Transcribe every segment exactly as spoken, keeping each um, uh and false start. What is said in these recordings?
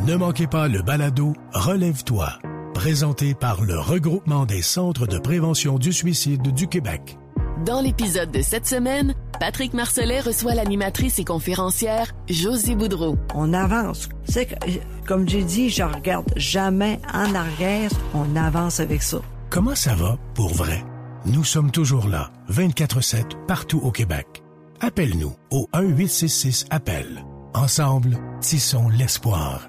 Ne manquez pas le balado Relève-toi, présenté par le Regroupement des centres de prévention du suicide du Québec. Dans l'épisode de cette semaine, Patrick Marcellet reçoit l'animatrice et conférencière Josée Boudreau. On avance. C'est que, comme j'ai dit, je regarde jamais en arrière. On avance avec ça. Comment ça va pour vrai? Nous sommes toujours là, vingt-quatre sept, partout au Québec. Appelle-nous au un huit six six appel. Ensemble, tissons l'espoir.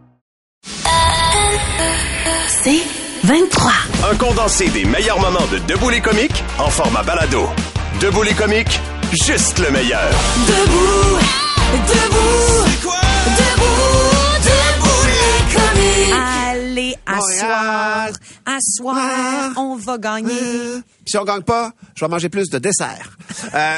C'est vingt-trois. Un condensé des meilleurs moments de Debout les comiques en format balado. Debout les comiques, juste le meilleur. Debout, debout, c'est quoi? Debout, debout les comiques. Allez, asseoir, asseoir, on va gagner. Si on gagne pas, je vais manger plus de dessert. Euh...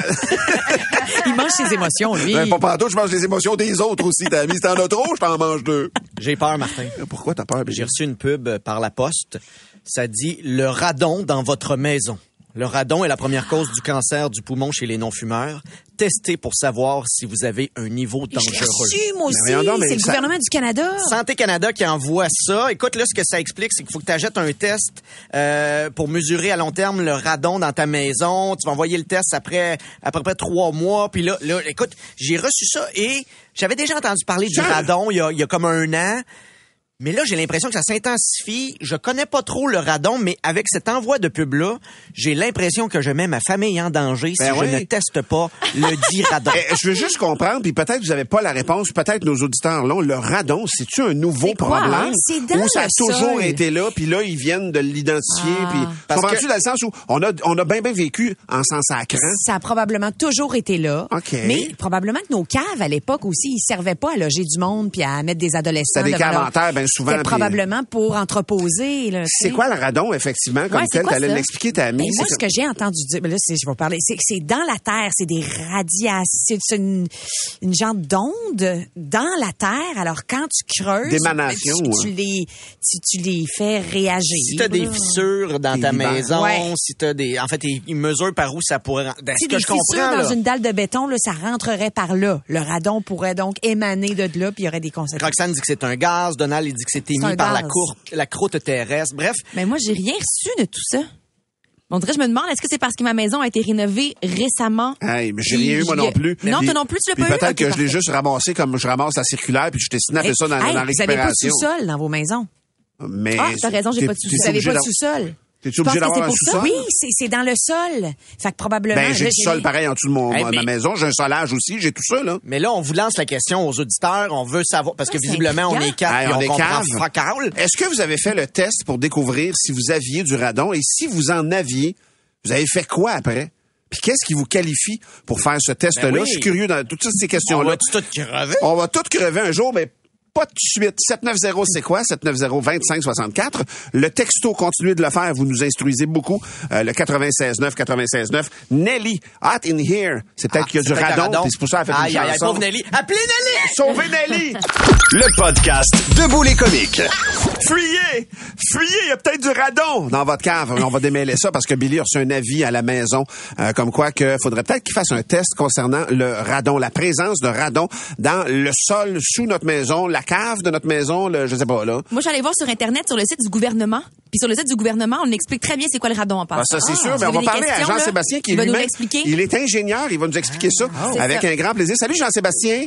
Il mange ses émotions, lui. Ben, pas partout, je mange les émotions des autres aussi, t'as mis. Si t'en as trop, je t'en mange deux. J'ai peur, Martin. Pourquoi t'as peur? J'ai reçu une pub par la poste. Ça dit « Le radon dans votre maison ». Le radon est la première cause du cancer du poumon chez les non-fumeurs. Testez pour savoir si vous avez un niveau dangereux. Je l'ai reçu, moi aussi. Mais donc, mais c'est le ça... gouvernement du Canada. Santé Canada qui envoie ça. Écoute, là, ce que ça explique, c'est qu'il faut que tu achètes un test euh, pour mesurer à long terme le radon dans ta maison. Tu vas envoyer le test après à peu près trois mois. Puis là, là, écoute, j'ai reçu ça et j'avais déjà entendu parler du radon il y a, il y a comme un an. Mais là, j'ai l'impression que ça s'intensifie. Je connais pas trop le radon, mais avec cet envoi de pub-là, j'ai l'impression que je mets ma famille en danger ben si oui. je ne teste pas le dit radon. Eh, je veux juste comprendre, puis peut-être que vous n'avez pas la réponse, peut-être nos auditeurs l'ont. Le radon, c'est-tu un nouveau C'est quoi, problème? hein? C'est dans ou ça a le toujours sol. été là, puis là, ils viennent de l'identifier. Ah. Puis Parce comprends-tu que- dans le sens où on a, on a bien, bien vécu en s'en sacrant? Ça a probablement toujours été là. OK. Mais probablement que nos caves, à l'époque aussi, ils servaient pas à loger du monde puis à mettre des adolescents. C'était des devant leur- commentaires, bien souvent. C'était puis- probablement pour entreposer. Là, tu C'est sais. quoi le radon, effectivement, comme Ouais, c'est tel? quoi T'allais ça? l'expliquer, ta amie. Ben, moi, c'est ce que j'ai entendu dire, ben là, c'est, je vais parler, c'est que c'est dans la terre, c'est des radiations, c'est une, une genre d'onde dans la terre. Alors, quand tu creuses, D'émanation, tu, tu hein. les, tu, tu les fais réagir. Si t'as des là. fissures dans Des ta vibres. maison, Ouais. si t'as des, en fait, ils ils mesurent par où ça pourrait. Ben, Tu ce sais, que des je comprends fissures là. dans une dalle de béton, là, ça rentrerait par là. Le radon pourrait donc émaner de là, puis il y aurait des conséquences. Roxane dit que c'est un gaz, Donald il dit que c'est émis un par la, gaz. cour- la croûte terrestre. Bref, Mais moi, j'ai rien reçu de tout ça. On dirait, je me demande, est-ce que c'est parce que ma maison a été rénovée récemment? Hey, mais j'ai rien eu, moi non plus. Non, Puis- toi non plus, tu l'as puis pas eu? peut-être Ok, que je l'ai parfait. juste ramassé comme je ramasse la circulaire, puis je t'ai snappé Hey, ça dans, hey, dans la vous avez pas de récupération. sous-sol dans vos maisons. Mais Ah, t'as raison, j'ai t'es- pas de t'es sous-sol. Vous avez obligé pas de d'avoir- sous-sol. T'es-tu obligé penses que d'avoir un c'est pour ça? sous-sol? Oui, c'est, c'est dans le sol. Fait que probablement... Ben, j'ai là, du sol pareil en dessous de mon, Hey, ma mais- maison. J'ai un solage aussi. J'ai tout ça, là. mais là, on vous lance la question aux auditeurs. On veut savoir, parce que Ah, c'est visiblement, on intriguant. est quatre Hey, et on on est comprend cave. fuck all. Est-ce que vous avez fait le test pour découvrir si vous aviez du radon? Et si vous en aviez, vous avez fait quoi après? Puis qu'est-ce qui vous qualifie pour faire ce test-là? Ben oui. Je suis curieux dans toutes ces On questions-là. va tout crever. On va tous crever un jour, mais pas tout de suite. sept neuf zéro, c'est quoi? sept neuf zéro, deux cinq six quatre. Le texto, continuez de le faire. Vous nous instruisez beaucoup. Euh, le quatre-vingt-seize neuf, quatre-vingt-seize neuf. Nelly, hot in here. C'est peut-être Ah, qu'il y a c'est du peut-être radon, un puis c'est pour ça qu'elle a fait Aïe, une aïe, aïe, chanson. pauvre Nelly. Appelez Nelly! Sauvez Nelly! Le podcast Debout les comiques. Fuyez! Fuyez! Il y a peut-être du radon dans votre cave. On va démêler ça parce que Billy a reçu un avis à la maison, euh, comme quoi qu'il faudrait peut-être qu'il fasse un test concernant le radon, la présence de radon dans le sol sous notre maison, la cave de notre maison, le, je sais pas, là. Moi, j'allais voir sur Internet, sur le site du gouvernement. Puis sur le site du gouvernement, on explique très bien c'est quoi le radon en Ah, passant. ça, c'est Ah, sûr, vous mais on avez va des parler à questions, là? Jean-Sébastien qui Il va nous lui-même, l'expliquer. il est ingénieur, il va nous expliquer ça c'est avec ça. un grand plaisir. Salut Jean-Sébastien.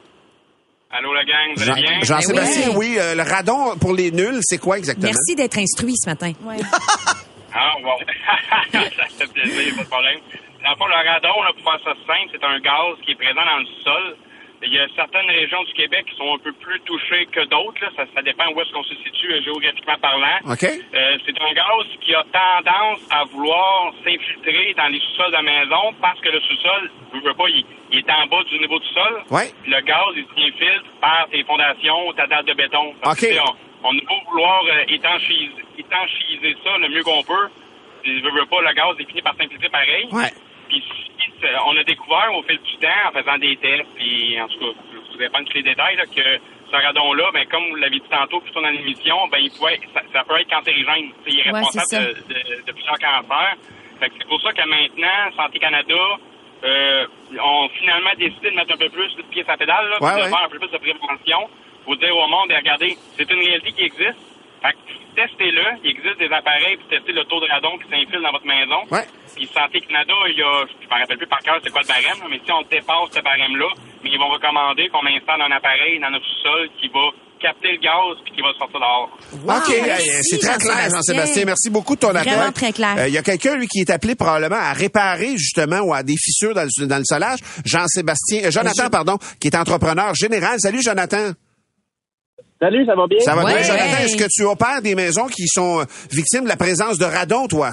Allô, la gang, vous allez bien? Jean- Jean-Sébastien, Ben oui, euh, le radon pour les nuls, c'est quoi exactement? Merci d'être instruit ce matin. Ouais. Ah, bon. Ça fait plaisir, pas de problème. Dans le fond, le radon, là, pour faire ça simple, c'est un gaz qui est présent dans le sol. Il y a certaines régions du Québec qui sont un peu plus touchées que d'autres. Là. Ça, ça dépend où est-ce qu'on se situe euh, géographiquement parlant. OK. Euh, c'est un gaz qui a tendance à vouloir s'infiltrer dans les sous-sols de la maison parce que le sous-sol, je veux pas, il, il est en bas du niveau du sol. Ouais. Puis le gaz, il s'infiltre par tes fondations, ta dalle de béton. Parce OK. que, on, on a beau vouloir euh, étanchiser, étanchiser ça le mieux qu'on peut. Je veux, veux pas, le gaz, il finit par s'infiltrer pareil. Ouais. Puis on a découvert au fil du temps, en faisant des tests, puis en tout cas, je vous vais pas tous les détails, là, que ce radon-là, ben, comme vous l'avez dit tantôt, plutôt dans l'émission, ben, il pouvait, ça, ça peut être cancérigène. Il est Ouais, responsable c'est ça. de, de, de plusieurs cancers. Fait que c'est pour ça que maintenant, Santé Canada euh, ont finalement décidé de mettre un peu plus de pied à la pédale, là, Ouais, puis de ouais. faire un peu plus de prévention. faut dire au monde, regardez, c'est une réalité qui existe. Fait que testez-le. Il existe des appareils pour tester le taux de radon qui s'infile dans votre maison. Ouais. Puis Santé Canada, il y a, je me rappelle plus par cœur c'est quoi le barème, mais si on dépasse ce barème-là, mais ils vont recommander qu'on installe un appareil dans notre sous-sol qui va capter le gaz puis qui va sortir dehors. Wow, OK, merci, hey, c'est très clair, Jean-Sébastien. Jean-Sébastien. Merci beaucoup de ton appel. Vraiment très clair. Il euh, y a quelqu'un, lui, qui est appelé probablement à réparer, justement, ou à des fissures dans le, dans le solage. Jean-Sébastien, euh, Jonathan, pardon, qui est entrepreneur général. Salut, Jonathan. Salut, ça va bien? Ça va Ouais. bien, Jonathan. Est-ce que tu opères des maisons qui sont euh, victimes de la présence de radon, toi?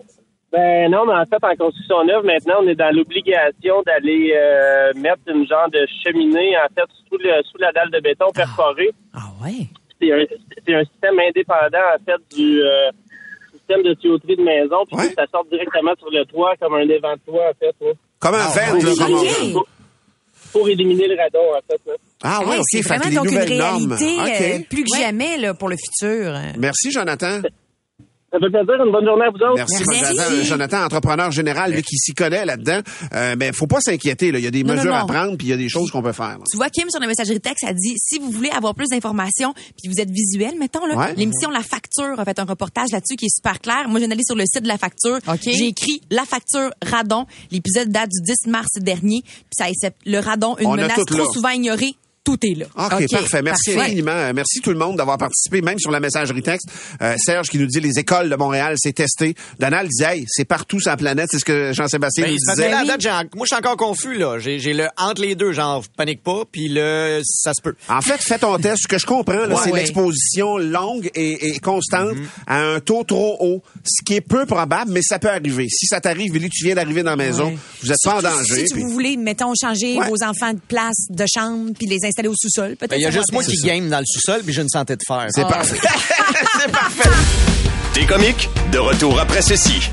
Ben non, mais en fait, en construction neuve, maintenant, on est dans l'obligation d'aller euh, mettre une genre de cheminée, en fait, sous, le, sous la dalle de béton perforée. Ah ouais? C'est un, c'est un système indépendant, en fait, du euh, système de tuyauterie de maison, puis Ouais. ça sort directement sur le toit, comme un évent de toit, en fait. Là. Comme un Ah, vent, là, ouais. comme on Ok. dit. Pour, pour éliminer le radon, en fait. Là. Ah oui, Hey, OK. c'est Fait que vraiment les donc une nouvelles normes. réalité euh, OK. plus que Ouais. jamais là, pour le futur. Merci, Jonathan. Ça fait plaisir, une bonne journée à vous autres. Merci, Merci. Jonathan. Jonathan, entrepreneur général, lui, qui s'y connaît là-dedans. Euh, mais faut pas s'inquiéter, là. Il y a des Non, mesures non, à non. prendre, puis il y a des choses qu'on peut faire. là. Tu vois, Kim, sur la messagerie texte, a dit, si vous voulez avoir plus d'informations, puis vous êtes visuel, mettons, là, Ouais. l'émission La Facture a fait un reportage là-dessus qui est super clair. Moi, j'ai allé sur le site de La Facture. OK. J'ai écrit La Facture Radon. L'épisode date du dix mars dernier. Puis ça accepte le radon, une On a menace tout trop là. souvent ignorée. Tout est là. OK, OK, parfait. Merci parfait. infiniment. Euh, Merci tout le monde d'avoir participé, même sur la messagerie texte. Euh, Serge qui nous dit les écoles de Montréal, c'est testé. Donald disait, hey, c'est partout sur la planète. C'est ce que Jean-Sébastien Ben, nous ça fait disait. là, à date, j'ai en- moi, je suis encore confus, là. J'ai, j'ai le entre les deux, genre, panique pas, puis le ça se peut. En fait, fais ton test. Ce que je comprends, là, Ouais, c'est ouais. l'exposition longue et, et constante à un taux trop haut, ce qui est peu probable, mais ça peut arriver. Si ça t'arrive, Billy, tu viens d'arriver dans la maison, Ouais. vous êtes pas en Surtout danger. Si puis- vous voulez, mettons, changer Ouais. vos enfants de place, de chambre, puis les installer au sous-sol, peut-être. Il y a ça va juste moi bien. qui game dans le sous-sol, puis j'ai une santé de fer. C'est parfait. C'est parfait. T'es comique? De retour après ceci.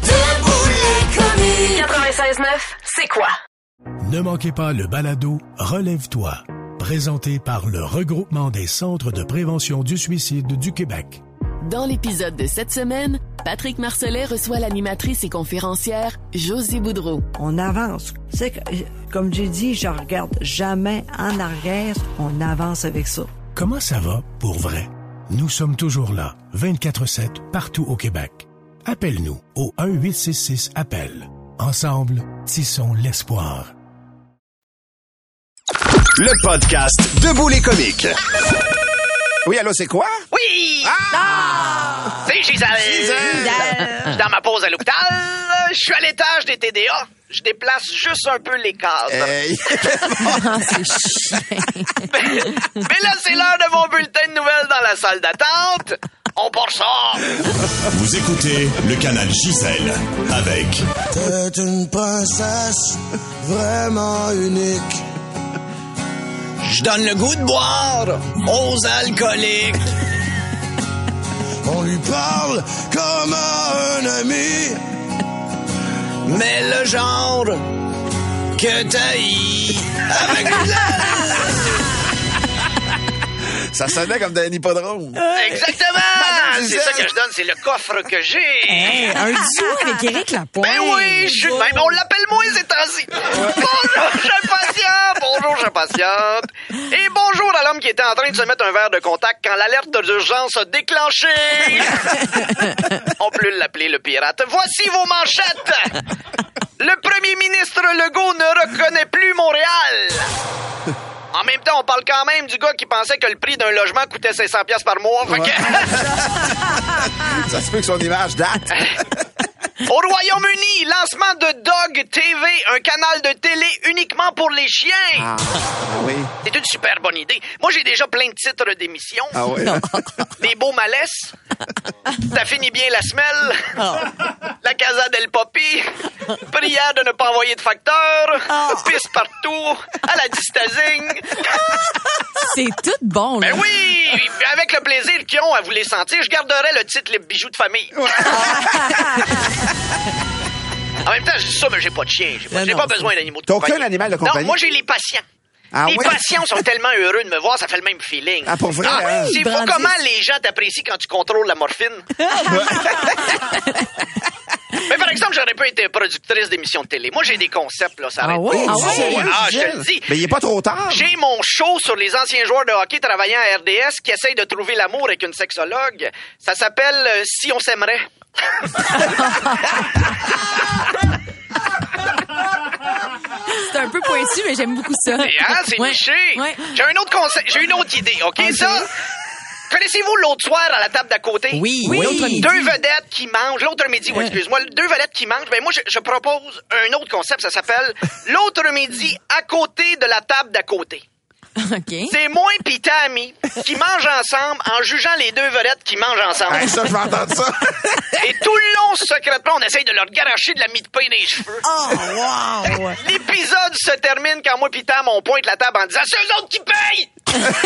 quatre-vingt-seize neuf, c'est quoi? Ne manquez pas le balado Relève-toi, présenté par le Regroupement des centres de prévention du suicide du Québec. Dans l'épisode de cette semaine, Patrick Marcelet reçoit l'animatrice et conférencière Josie Boudreau. On avance. C'est que, euh, comme j'ai dit, je regarde jamais en arrière. On avance avec ça. Comment ça va pour vrai? Nous sommes toujours là, vingt-quatre sept, partout au Québec. Appelle-nous au un huit six six appel. Ensemble, tissons l'espoir. Le podcast Debout les comiques. Oui, allô, c'est quoi? Oui! Ah! C'est Gisèle! Je suis dans ma pause à l'hôpital. Je suis à l'étage des T D A. Je déplace juste un peu les cadres. Hey. Ah, c'est chiant. Mais là, c'est l'heure de mon bulletin de nouvelles dans la salle d'attente. On part ça! Vous écoutez le canal Gisèle avec T'es une princesse vraiment unique. Je donne le goût de boire aux alcooliques. On lui parle comme à un ami. Mais le genre que t'haïs avec Ça sonnait comme d'un hippodrome. Exactement! Madame C'est ça Gisèle. que je donne, c'est le coffre que j'ai. Hey, un duo avec Éric Lapointe. Ben oui, je suis de même. On l'appelle moins ces temps-ci. Bonjour, je patiente. Bonjour, je patiente. Et bonjour à l'homme qui était en train de se mettre un verre de contact quand l'alerte d'urgence a déclenché. On peut l'appeler le pirate. Voici vos manchettes. Le premier ministre Legault ne reconnaît plus Montréal. En même temps, on parle quand même du gars qui pensait que le prix d'un logement coûtait cinq cents dollars par mois. Fait que... Ça se peut que son image date. Au Royaume-Uni, lancement de Dog T V, un canal de télé uniquement pour les chiens. Ah, oui. C'est une super bonne idée. Moi, j'ai déjà plein de titres d'émissions. Ah oui. Des beaux malaises. Ça finit bien la semelle. La Casa del Popi. Prière de ne pas envoyer de facteur. Pisse partout. À la distazing. C'est tout bon, là. Ben oui! Avec le plaisir qu'ils ont à vous les sentir, je garderai le titre Les bijoux de famille. En même temps, je dis ça, mais j'ai pas de chien. J'ai pas, Non, j'ai non, pas besoin d'animaux de T'as compagnie. aucun animal de compagnie? Non, moi, j'ai les patients. Ah les ouais? patients sont tellement heureux de me voir, ça fait le même feeling. Ah, pour vrai, hein? C'est Ils fou brandissent. comment les gens t'apprécient quand tu contrôles la morphine. Mais par exemple, j'aurais pas été productrice d'émissions de télé. Moi, j'ai des concepts, là, ça Ah arrête ouais? pas. Ah ouais? Ah, je te le dis. Mais il est pas trop tard. J'ai mon show sur les anciens joueurs de hockey travaillant à R D S qui essayent de trouver l'amour avec une sexologue. Ça s'appelle euh, Si on s'aimerait. C'est un peu pointu, mais j'aime beaucoup ça. Et, hein, c'est Ouais. niché. Ouais. J'ai un autre concept, j'ai une autre idée, OK? OK. Ça, connaissez-vous l'autre soir à la table d'à côté? Oui. Oui. L'autre midi. Deux vedettes qui mangent, l'autre midi, oui, excuse-moi, deux vedettes qui mangent. Ben moi, je, je propose un autre concept, ça s'appelle l'autre midi à côté de la table d'à côté. OK. C'est moi pis Tammy qui mangent ensemble en jugeant les deux vedettes qui mangent ensemble. Hey, ça, je vais entendre ça. Et tout le long, secrètement, on essaye de leur garocher de la mie de pain dans les cheveux. Oh, wow! L'épisode se termine quand moi pis Tam, on pointe la table en disant « C'est eux autres qui payent! »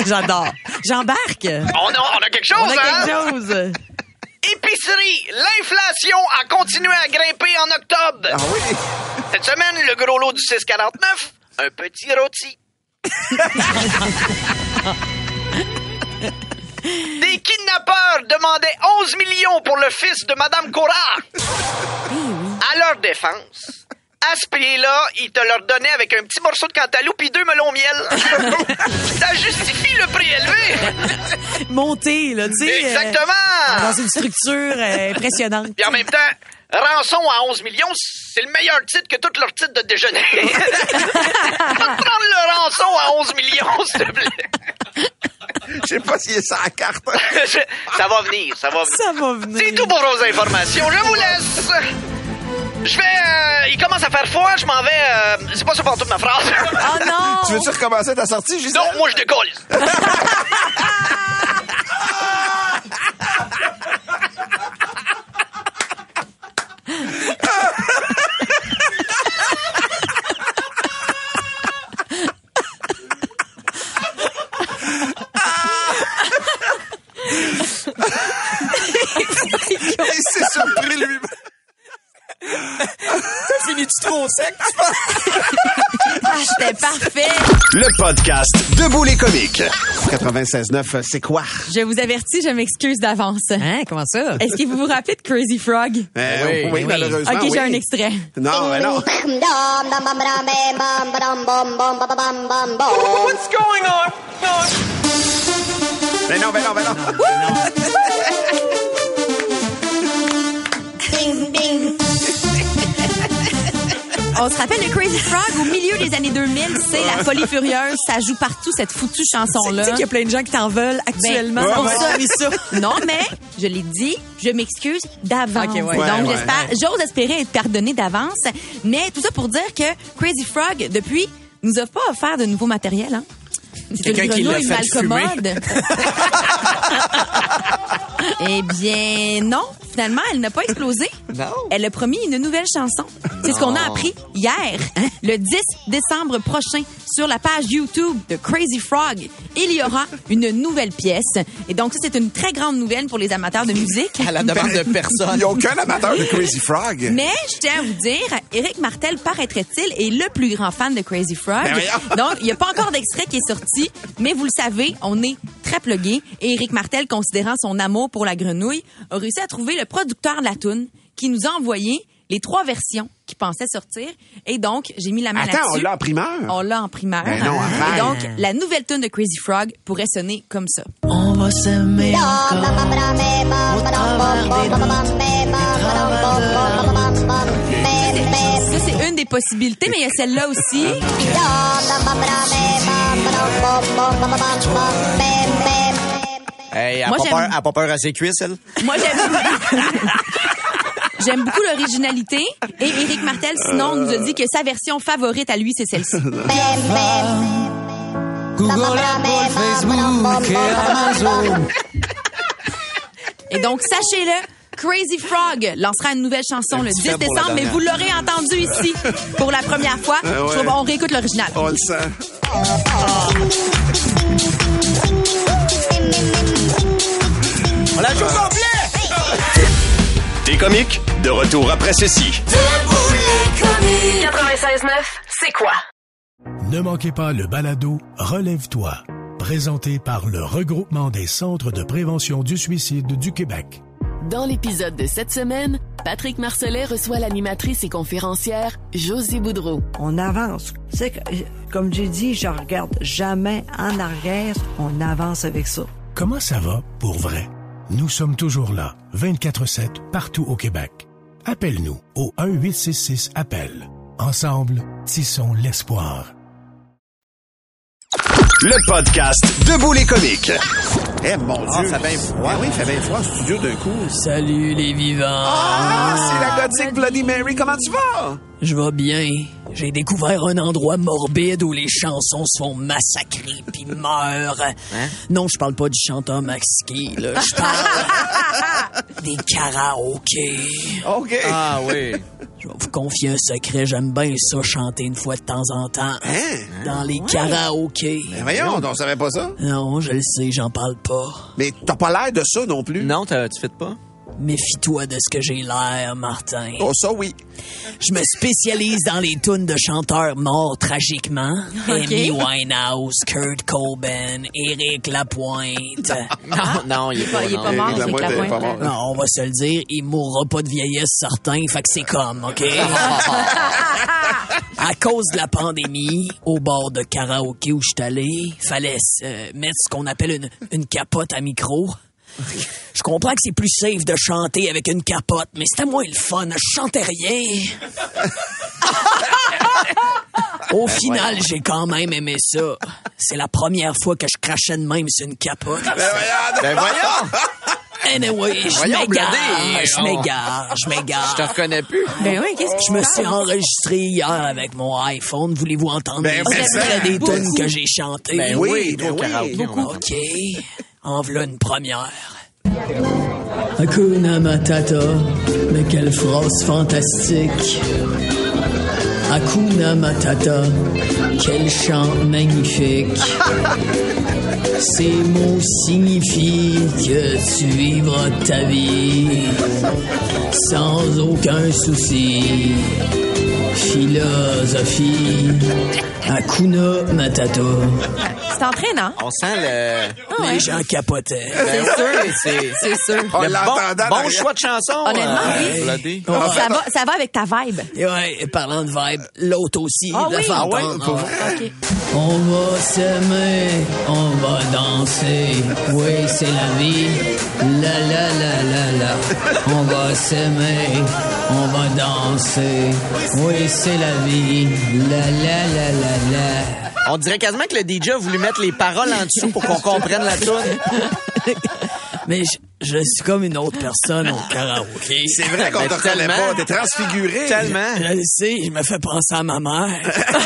J'adore. J'embarque. On a, on a quelque chose, On a hein? quelque chose. Épicerie, l'inflation a continué à grimper en octobre. Ah oui? Cette semaine, le gros lot du six quarante-neuf, un petit rôti. Des kidnappeurs demandaient onze millions pour le fils de Madame Cora. À leur défense, à ce prix-là, ils te leur donnaient avec un petit morceau de cantaloupe et deux melons au miel. Ça justifie le prix élevé. Monter, là, tu sais. Exactement. euh, dans une structure euh, impressionnante. Puis en même temps, rançon à onze millions, c'est le meilleur titre que tous leurs titres de déjeuner. Va prendre le rançon à onze millions, s'il te plaît. Je sais pas s'il est ça à la carte. Ça va venir, ça va venir. Ça va venir. C'est tout pour vos informations. Je vous laisse. Je vais... Euh, il commence à faire froid, je m'en vais... Euh, c'est pas ça pour toute ma phrase. Oh non! Tu veux-tu recommencer ta sortie, Gisèle? Non, moi je décolle. Il s'est surpris lui-même. T'as fini-tu trop sec, tu penses? Ah, c'était parfait. Le podcast Debout les comiques. quatre-vingt-seize neuf, c'est quoi? Je vous avertis, je m'excuse d'avance. Hein, comment ça? Est-ce que vous vous rappelez de Crazy Frog? Euh, Oui, oui, oui. malheureusement. OK, j'ai oui. un extrait. Non, mais non. What's going on? Mais non, mais non, mais non. On se rappelle de Crazy Frog au milieu des années deux mille, c'est la folie furieuse, ça joue partout cette foutue chanson-là. Tu sais qu'il y a plein de gens qui t'en veulent actuellement. Ben, c'est pour ouais, ça. oui, ça. Non, mais je l'ai dit, je m'excuse d'avance. Ok, ouais. Donc, Ouais, j'espère, ouais. j'ose espérer être pardonné d'avance. Mais tout ça pour dire que Crazy Frog, depuis, nous a pas offert de nouveau matériel, hein. C'est une Quelqu'un qui l'a grenouille fait malcommode. Eh bien, non. Finalement, elle n'a pas explosé. Non. Elle a promis une nouvelle chanson. C'est ce qu'on a appris hier, le dix décembre prochain, sur la page YouTube de Crazy Frog. Il y aura une nouvelle pièce. Et donc, ça, c'est une très grande nouvelle pour les amateurs de musique. À la demande de Il personne. n'y a aucun amateur de Crazy Frog. Mais je tiens à vous dire, Éric Martel, paraîtrait-il, est le plus grand fan de Crazy Frog. Ben voyons. Donc, il n'y a pas encore d'extrait qui est sorti, mais vous le savez, on est très plugués. Et Éric Martel, considérant son amour pour la grenouille, a réussi à trouver le producteur de la toune qui nous a envoyé les trois versions qu'il pensait sortir. Et donc, j'ai mis la main Attends, là-dessus. on l'a en primeur? On l'a en primeur. Ben non, arrête. Et donc, la nouvelle tune de Crazy Frog pourrait sonner comme ça. On va s'aimer encore au travers des doutes, des travers de... Ça, c'est une des possibilités, mais il y a celle-là aussi. Hey, elle Moi, a pas j'aime- peur- elle a pas peur à ses cuisses, elle? Moi, j'aime J'aime beaucoup l'originalité. Et Éric Martel, sinon, nous a dit que sa version favorite à lui, c'est celle-ci. Google, Apple, Facebook et Amazon. Et donc, sachez-le, Crazy Frog lancera une nouvelle chanson le dix fait pour la décembre, mais dernière. vous l'aurez entendu ici pour la première fois. Ah ouais. Je trouve- on réécoute l'original. On le sent. On la joue complet! T'es comique? De retour après ceci. quatre-vingt-seize neuf, c'est quoi? Ne manquez pas le balado Relève-toi, présenté par le regroupement des centres de prévention du suicide du Québec. Dans l'épisode de cette semaine, Patrick Marcelet reçoit l'animatrice et conférencière Josée Boudreau. On avance. C'est que, comme j'ai dit, je regarde jamais en arrière. On avance avec ça. Comment ça va pour vrai? Nous sommes toujours là, vingt-quatre sept, partout au Québec. Appelle-nous au un huit six six appel. Ensemble, tissons l'espoir. Le podcast Debout les comiques. Eh mon Dieu. Ah, ça fait bien froid. Ah oui, il fait bien froid en studio d'un coup. Salut les vivants. Ah, c'est la gothique Bloody Mary. Comment tu vas? Je vais bien. J'ai découvert un endroit morbide où les chansons se font massacrer puis meurent. Hein? Non, je parle pas du chanteur Maxi, là. Je parle des karaokés. OK. Ah oui. Je vais vous confier un secret. J'aime bien ça, chanter une fois de temps en temps. Hein? Dans les karaokés. Ben voyons, on savait pas ça? Non, je le sais, j'en parle pas. Mais t'as pas l'air de ça non plus. Non, t'as- tu fais pas? Méfie-toi de ce que j'ai l'air, Martin. Oh, ça, oui. Je me spécialise dans les tunes de chanteurs morts tragiquement. Amy Winehouse, Kurt Cobain, Éric Lapointe. Non, non, il est pas, Il est non. pas mort, Éric Éric Lapointe est pas Lapointe. mort. Non, on va se le dire, il mourra pas de vieillesse certain, fait que c'est comme, OK? À cause de la pandémie, au bord de karaoké où je suis allé, fallait euh, mettre ce qu'on appelle une, une capote à micro. Je comprends que c'est plus safe de chanter avec une capote, mais c'était moins le fun. Je chantais rien. Au final, j'ai quand même aimé ça. C'est la première fois que je crachais de même sur une capote. Ben voyons! Anyway, je Voyons, m'égare, Bladé. je m'égare, je m'égare. Je te reconnais plus. Ben oui, qu'est-ce que Je me suis enregistré hier avec mon iPhone. Voulez-vous entendre Ben, des ben, extraits des beaucoup. tunes que j'ai chantées? Ben oui, oui, ben toi, oui. karaoké, on va- OK. En v'là une première. Hakuna Matata, mais quelle phrase fantastique. Hakuna Matata, quel chant magnifique. Ces mots signifient que tu vivras ta vie sans aucun souci. Philosophie, Hakuna Matata. C'est entraînant. On sent le... Les gens capotaient. Ben oui, c'est... C'est sûr. On Le l'entendait en bon, bon arrière. choix de chanson. Honnêtement, euh, oui. Vladé. Ça va, ça va avec ta vibe. Et ouais, et parlant de vibe, l'autre aussi. Ah la oui? fantôme. Ah ouais, pour vrai? OK. On va s'aimer, on va danser. Oui, c'est la vie. La la la la la. On va s'aimer, on va danser. Oui, c'est la vie. La la la la la. On dirait quasiment que le D J a voulu mettre les paroles en dessous pour qu'on comprenne la tune. Mais je, je suis comme une autre personne au karaoké. C'est vrai qu'on Ben, te reconnaît tellement. pas. T'es transfiguré. Tellement. Je le sais, je me fais penser à ma mère.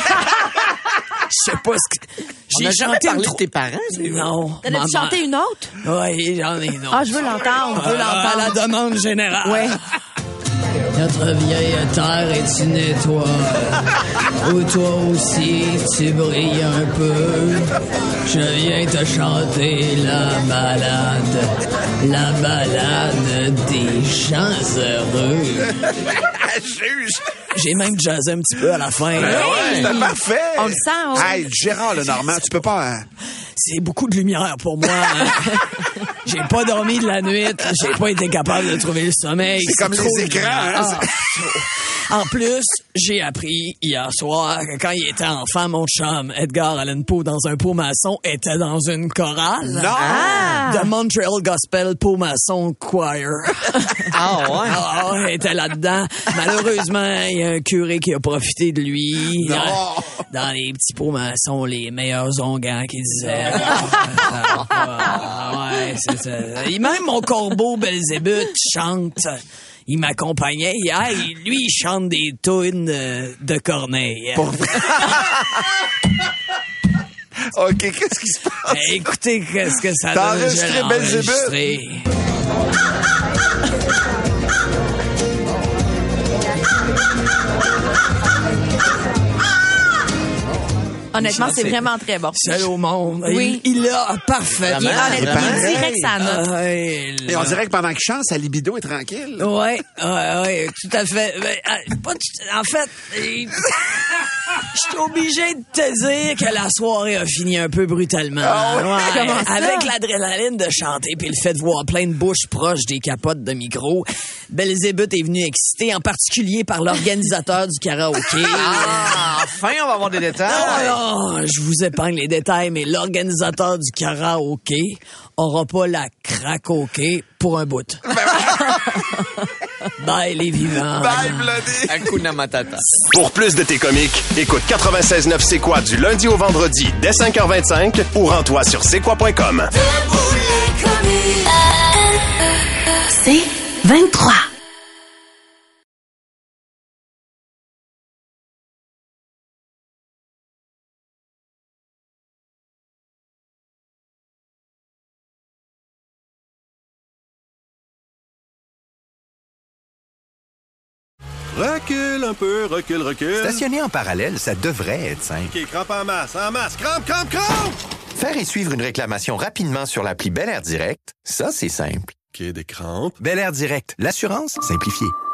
Je sais pas ce que... On n'a jamais une parlé tro- de tes parents. c'est- Non. T'en ma as-tu mère. chanté une autre? Oui, j'en ai une autre. Ah, je veux l'entendre. Je veux À la l'entendre. demande générale. Ouais. Notre vieille terre est une étoile où toi aussi tu brilles un peu. Je viens te chanter la balade, la balade des gens heureux. Juge. J'ai même jazzé un petit peu à la fin. Ben ouais, c'était parfait. On le sent, hein? Hey, Gérard Lenormand, tu peux pas... hein? C'est beaucoup de lumière pour moi. hein. J'ai pas dormi de la nuit. J'ai pas été capable de trouver le sommeil. C'est comme trop les de écrans, lumière. hein, Ah, en plus, j'ai appris hier soir que quand il était enfant, mon chum, Edgar Allan Poe, dans un pot maçon, était dans une chorale. Non! Ah! The Montreal Gospel Poe Maçon Choir. Ah ouais? Ah, il était là-dedans. Malheureusement, il y a un curé qui a profité de lui. Non. Dans, dans les petits pots maçons, les meilleurs onguents qu'il disait. Ah, ouais, c'est ça. Et même mon corbeau Belzébuth chante. Il m'accompagnait hier. et Lui, il chante des tunes euh, de Corneille. Pour vrai? OK, qu'est-ce qui se passe? Eh, écoutez, qu'est-ce que ça T'as donne. enregistré Je l'ai Belzébuth? enregistré. Honnêtement, c'est C'est- vraiment très bon. Seul au monde. Oui. Il, il a parfait. Il est Vraiment? honnêtement, il Pareil. est direct sa note. Ouais, Et on dirait que pendant qu'il chante, sa libido est tranquille. Ouais, ouais, ouais, tout à fait. Mais, euh, pas tout- en fait, il- Je suis obligé de te dire que la soirée a fini un peu brutalement. Ah ouais? Ouais, Comment ça? avec l'adrénaline de chanter puis le fait de voir plein de bouches proches des capotes de micro, Belzébuth est venu excité, en particulier par l'organisateur du karaoké. Ah, enfin, on va avoir des détails. Non, non, je vous épargne les détails, mais l'organisateur du karaoké aura pas la cracoquée pour un bout. Bye, les vivants. Bye, Bloody. Hakuna Matata. Pour plus de tes comiques, écoute quatre-vingt-seize neuf C'est quoi du lundi au vendredi dès cinq heures vingt-cinq ou rends-toi sur c'est quoi point com. C'est vingt-trois. Recule un peu, recule, recule. Stationner en parallèle, ça devrait être simple. OK, crampe en masse, en masse, crampe, crampe, crampe! Faire et suivre une réclamation rapidement sur l'appli Bel Air Direct, ça, c'est simple. OK, des crampes. Bel Air Direct, l'assurance simplifiée.